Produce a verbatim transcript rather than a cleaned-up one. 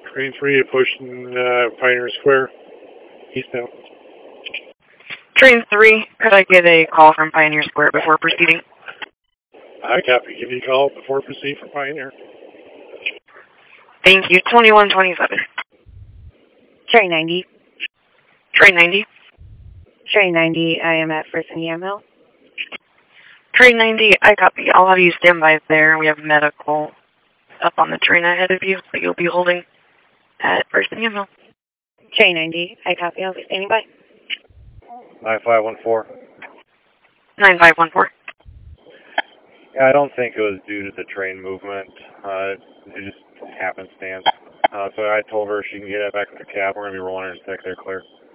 Train three pushing uh, Pioneer Square, eastbound. Train three, could I get a call from Pioneer Square before proceeding? I copy. Give you a call before proceed for Pioneer. Thank you. twenty-one twenty-seven. Train ninety. Train ninety. Train ninety, I am at First and Yamhill. Train ninety, I copy. I'll have you stand by there. We have medical up on the train ahead of you, so you'll be holding at First and Yamhill. Train ninety, I copy. I'll be standing by. nine five one four. nine five one four. Yeah, I don't think it was due to the train movement. Uh, it just happenstance. Uh, so I told her she can get back to the cab. We're going to be rolling her to take there clear.